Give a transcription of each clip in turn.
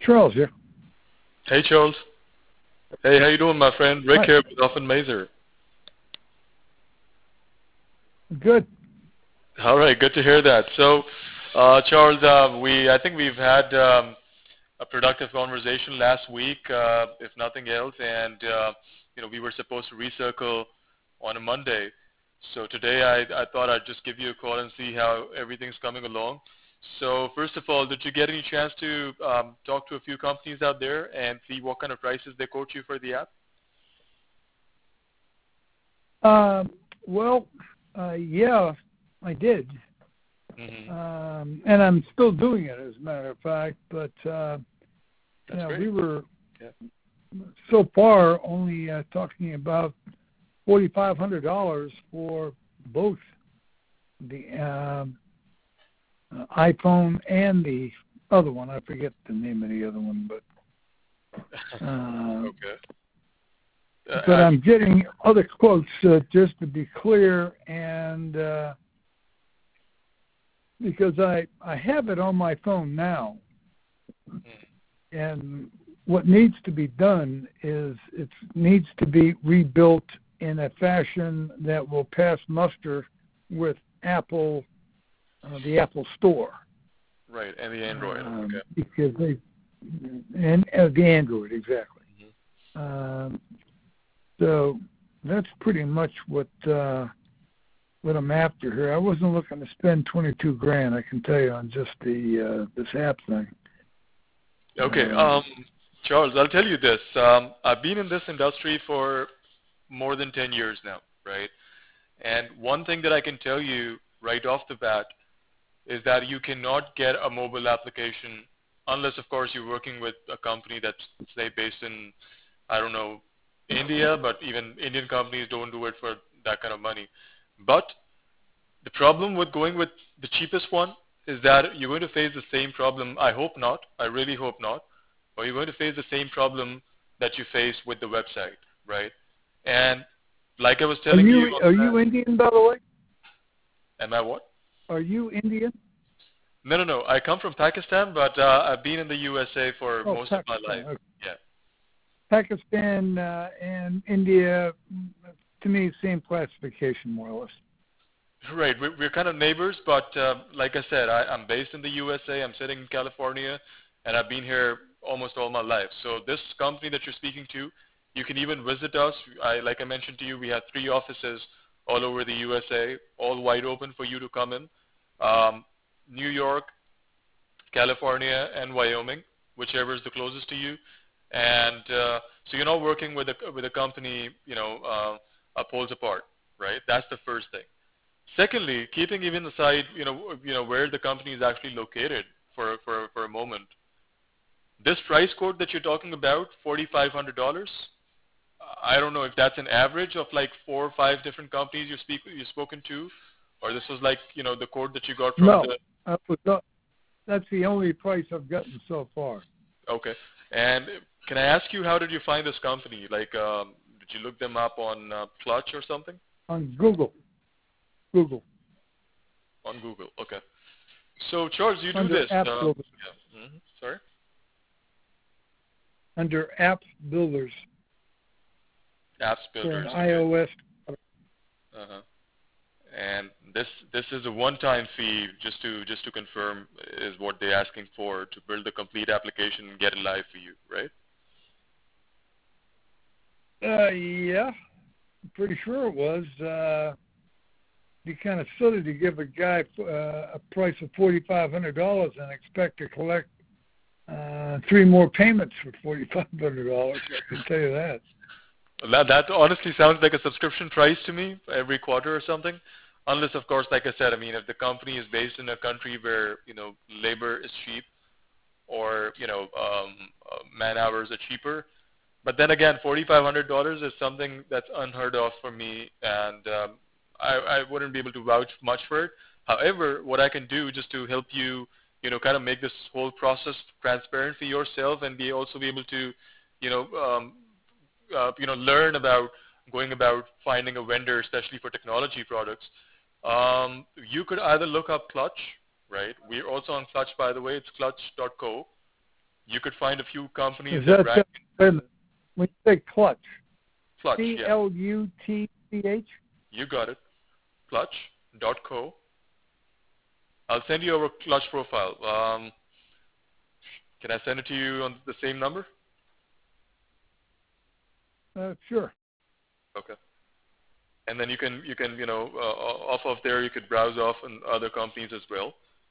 Charles here. Hey, Charles. Hey, how you doing, my friend? Rick Hi. here with Huffin Mazer. Good. All right, good to hear that. So, Charles, I think we've had a productive conversation last week, if nothing else, and we were supposed to recircle on a Monday. So today I thought I'd just give you a call and see how everything's coming along. So first of all, did you get any chance to talk to a few companies out there and see what kind of prices they quote you for the app? Well, yeah, I did. Mm-hmm. And I'm still doing it, as a matter of fact. But great. we were so far only talking about $4,500 for both the iPhone and the other one. I forget the name of the other one, but okay. But I'm getting other quotes, just to be clear, and because I have it on my phone now, and what needs to be done is it needs to be rebuilt in a fashion that will pass muster with Apple, the Apple Store. Right, and the Android. Okay. Because and the Android, exactly. Mm-hmm. So that's pretty much what I'm after here. I wasn't looking to spend $22,000, I can tell you, on just the this app thing. Okay, Charles, I'll tell you this. I've been in this industry for more than 10 years now, right? And one thing that I can tell you right off the bat is that you cannot get a mobile application unless, of course, you're working with a company that's, say, based in, I don't know, India, but even Indian companies don't do it for that kind of money. But the problem with going with the cheapest one is that you're going to face the same problem. I hope not. I really hope not. But you're going to face the same problem that you face with the website, right? And like I was telling you... Are you Indian, by the way? Am I what? Are you Indian? No. I come from Pakistan, but I've been in the USA for most of my life. Okay. Yeah. Pakistan and India, to me, same classification, more or less. Right. We're kind of neighbors, but like I said, I'm based in the USA. I'm sitting in California, and I've been here almost all my life. So this company that you're speaking to, you can even visit us. Like I mentioned to you, we have 3 offices all over the USA, all wide open for you to come in. New York, California, and Wyoming, whichever is the closest to you. And so you're not working with a company, poles apart, right? That's the first thing. Secondly, keeping even aside, where the company is actually located for a moment. This price quote that you're talking about, $4,500. I don't know if that's an average of like 4 or 5 different companies you've spoken to, or this was like the quote that you got from No, that's the only price I've gotten so far. Okay. And can I ask you, how did you find this company? Like, did you look them up on Clutch or something? On Google. On Google. Okay. So, Charles, you Under do this. App Builders. Yeah. Mm-hmm. Sorry? Under App Builders. Apps Builders. For an iOS. Uh-huh. And this is a one-time fee, just to confirm, is what they're asking for to build the complete application and get it live for you, right? Yeah, I'm pretty sure it was. Be kind of silly to give a guy a price of $4,500 and expect to collect 3 more payments for $4,500. I can tell you that. That honestly sounds like a subscription price to me every quarter or something. Unless, of course, like I said, I mean, if the company is based in a country where, labor is cheap or, man hours are cheaper. But then again, $4,500 is something that's unheard of for me, and I wouldn't be able to vouch much for it. However, what I can do just to help you, kind of make this whole process transparent for yourself and also be able to, learn about going about finding a vendor, especially for technology products. You could either look up Clutch, right? We're also on Clutch, by the way. It's clutch.co. you could find a few companies Is that that rank. when you say Clutch? Clutch, yeah. CLUTCH? You got it. Clutch.co. I'll send you our Clutch profile. Can I send it to you on the same number? Sure. Okay. And then you can off of there you could browse off on other companies as well.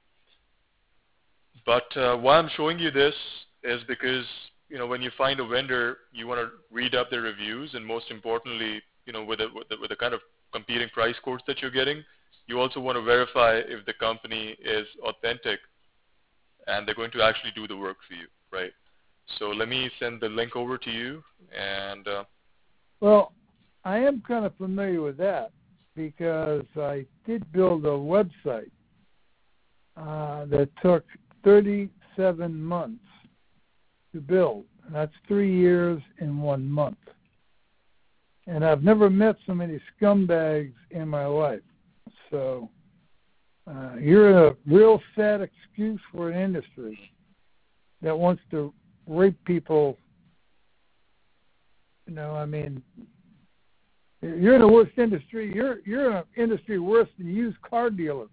But why I'm showing you this is because when you find a vendor, you want to read up their reviews, and most importantly, with the kind of competing price quotes that you're getting, you also want to verify if the company is authentic and they're going to actually do the work for you, right? So let me send the link over to you. And well, I am kind of familiar with that because I did build a website that took 37 months to build. And that's 3 years and 1 month. And I've never met so many scumbags in my life. So you're a real sad excuse for an industry that wants to rape people. I mean, you're in the worst industry. You're in an industry worse than used car dealers.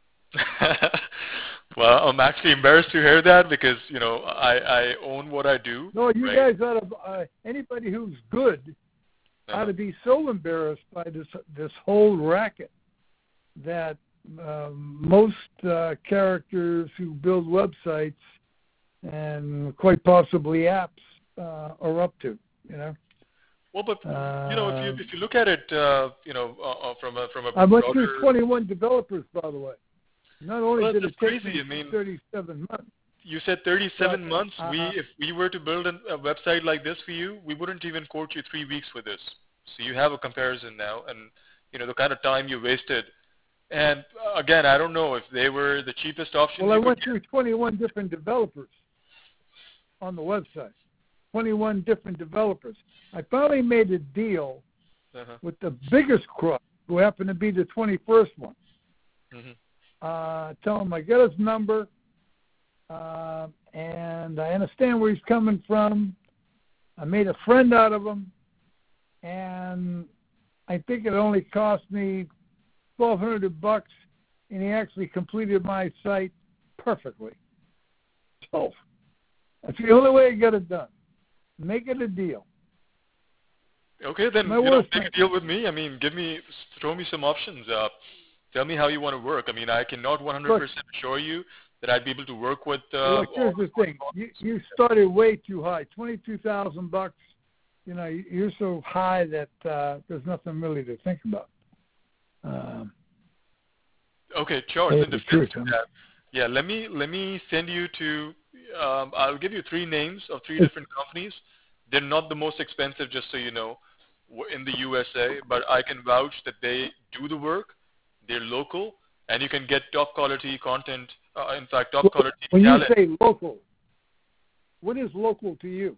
Well, I'm actually embarrassed to hear that because I own what I do. No, you right? guys ought to. Anybody who's good ought to be so embarrassed by this whole racket that most characters who build websites and quite possibly apps are up to. Well, but if you look at it, from a I went broader, through 21 developers, by the way. Not only did it take crazy. me 37 months. You said 37 months. If we were to build a website like this for you, we wouldn't even quote you 3 weeks for this. So you have a comparison now, and the kind of time you wasted. And again, I don't know if they were the cheapest option. Well, I went through 21 different developers on the website. 21 different developers. I finally made a deal with the biggest crook, who happened to be the 21st one. Tell him I got his number, and I understand where he's coming from. I made a friend out of him, and I think it only cost me $1,200, and he actually completed my site perfectly. So that's the only way I got it done. Make it a deal. Okay, then make a deal with me. I mean, throw me some options. Tell me how you want to work. I mean, I cannot 100% assure you that I'd be able to work with. Look, here's the thing. You started way too high. $22,000. You're so high that there's nothing really to think about. Okay, Charles. In defense of that, yeah, let me send you to. I'll give you 3 names of 3 different companies. They're not the most expensive, just so you know, in the USA, but I can vouch that they do the work. They're local, and you can get top quality content. In fact, top quality when talent. You say local, what is local to you?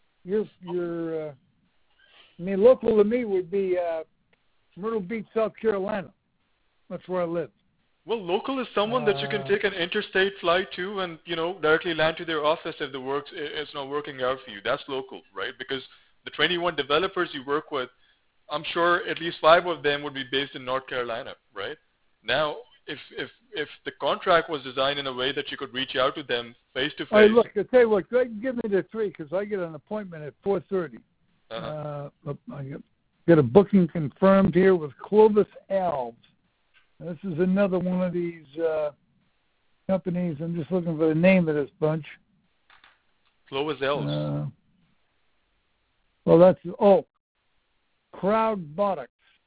Local to me would be Myrtle Beach, South Carolina. That's where I live. Well, local is someone that you can take an interstate flight to and, directly land to their office if the work is not working out for you. That's local, right? Because the 21 developers you work with, I'm sure at least 5 of them would be based in North Carolina, right? Now, if the contract was designed in a way that you could reach out to them face to face. Hey, look, I tell you what, go ahead and give me the 3 because I get an appointment at 4:30. I get a booking confirmed here with Clovis Alves. This is another one of these companies. I'm just looking for the name of this bunch. Clovis Alves. Crowdbotics.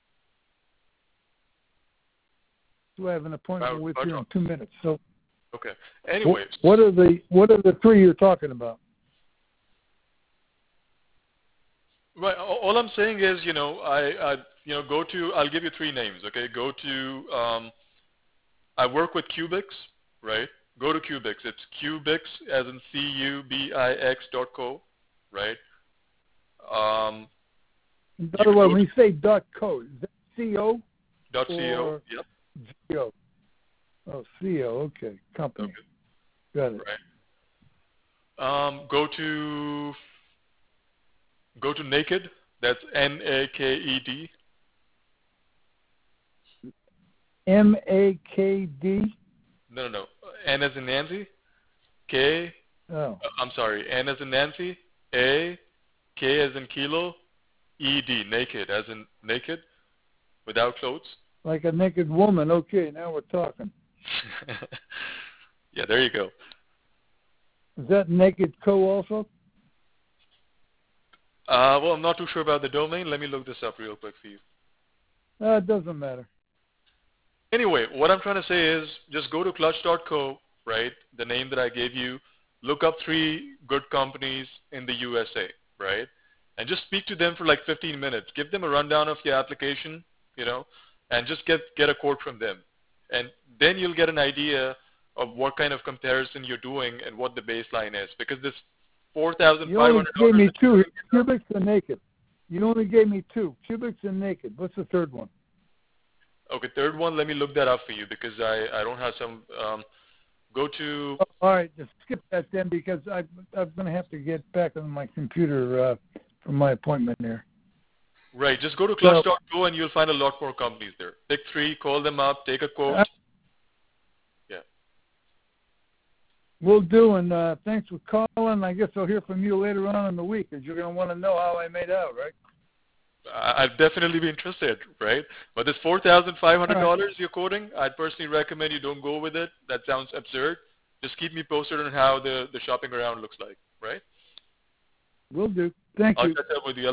So I have an appointment with you in 2 minutes. So. Okay. Anyways. What are the 3 you're talking about? Right. All I'm saying is, go to. I'll give you 3 names. Okay. Go to. I work with Cubix, right? Go to Cubix. It's Cubix, as in CUBIX.co, right? By the way, when you say .co, is that .co? .co. Yep. .co. Oh, CO. Okay. Company. Okay. Got it. Go to Naked. That's Naked. MAKD. No. N as in Nancy. K. Oh, I'm sorry. N as in Nancy. A. K as in Kilo. ED. Naked as in naked, without clothes. like a naked woman. Okay, now we're talking. Yeah, there you go. Is that Naked Co. also? Well, I'm not too sure about the domain. Let me look this up real quick for you. It doesn't matter. Anyway, what I'm trying to say is just go to clutch.co, right? The name that I gave you. Look up 3 good companies in the USA, right? And just speak to them for like 15 minutes. Give them a rundown of your application, and just get a quote from them. And then you'll get an idea of what kind of comparison you're doing and what the baseline is. Because this $4,500... You only gave me 2, Cubics and Naked. You only gave me 2, Cubics and Naked. What's the third one? Okay, third one, let me look that up for you because I don't have some... go to... All right, just skip that then because I'm going to have to get back on my computer for my appointment there. Right, just go to clutch.co and you'll find a lot more companies there. Pick 3, call them up, take a quote. Yeah. Will do, and thanks for calling. I guess I'll hear from you later on in the week because you're going to want to know how I made out, right? I'd definitely be interested, right? But this $4,500 you're quoting, I'd personally recommend you don't go with it. That sounds absurd. Just keep me posted on how the shopping around looks like, right? Will do. Thank you. I'll catch up with you.